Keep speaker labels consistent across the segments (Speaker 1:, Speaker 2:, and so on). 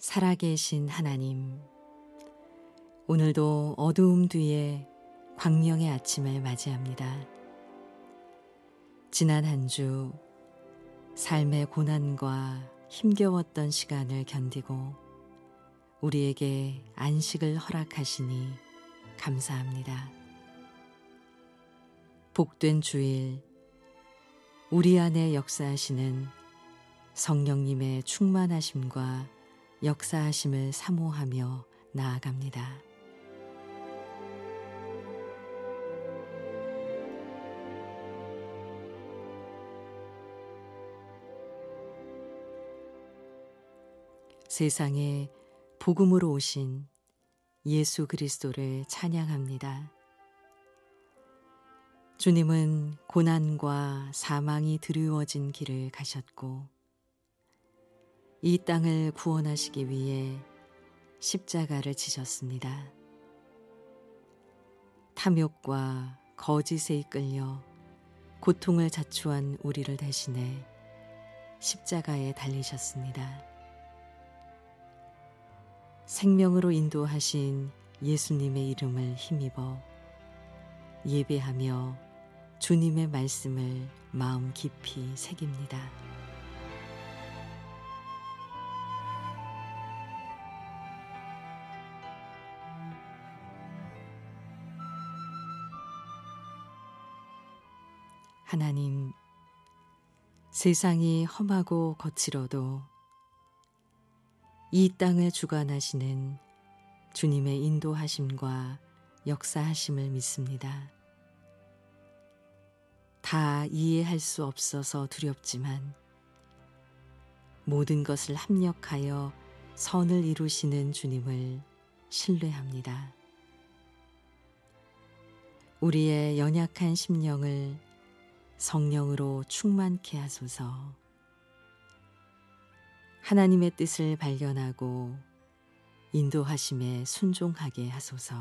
Speaker 1: 살아계신 하나님, 오늘도 어두움 뒤에 광명의 아침을 맞이합니다. 지난 한 주 삶의 고난과 힘겨웠던 시간을 견디고 우리에게 안식을 허락하시니 감사합니다. 복된 주일, 우리 안에 역사하시는 성령님의 충만하심과 역사하심을 사모하며 나아갑니다. 세상에 복음으로 오신 예수 그리스도를 찬양합니다. 주님은 고난과 사망이 드리워진 길을 가셨고 이 땅을 구원하시기 위해 십자가를 지셨습니다. 탐욕과 거짓에 이끌려 고통을 자초한 우리를 대신해 십자가에 달리셨습니다. 생명으로 인도하신 예수님의 이름을 힘입어 예배하며 주님의 말씀을 마음 깊이 새깁니다. 하나님, 세상이 험하고 거칠어도 이 땅을 주관하시는 주님의 인도하심과 역사하심을 믿습니다. 다 이해할 수 없어서 두렵지만 모든 것을 합력하여 선을 이루시는 주님을 신뢰합니다. 우리의 연약한 심령을 성령으로 충만케 하소서. 하나님의 뜻을 발견하고 인도하심에 순종하게 하소서.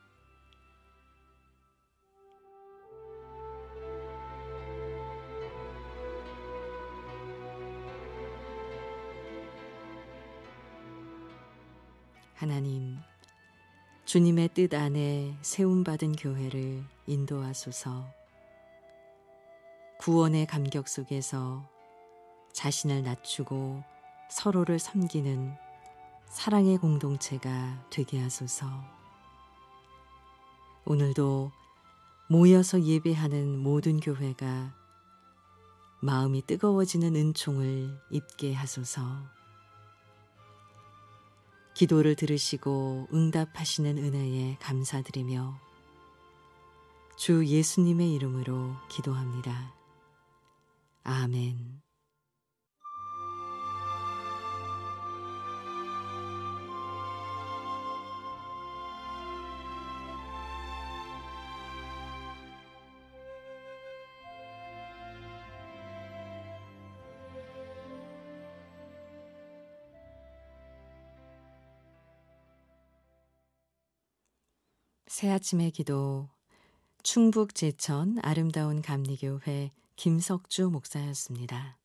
Speaker 1: 하나님, 주님의 뜻 안에 세움받은 교회를 인도하소서. 구원의 감격 속에서 자신을 낮추고 서로를 섬기는 사랑의 공동체가 되게 하소서. 오늘도 모여서 예배하는 모든 교회가 마음이 뜨거워지는 은총을 입게 하소서. 기도를 들으시고 응답하시는 은혜에 감사드리며 주 예수님의 이름으로 기도합니다. 아멘. 새아침의 기도, 충북 제천 아름다운 감리교회 김석주 목사였습니다.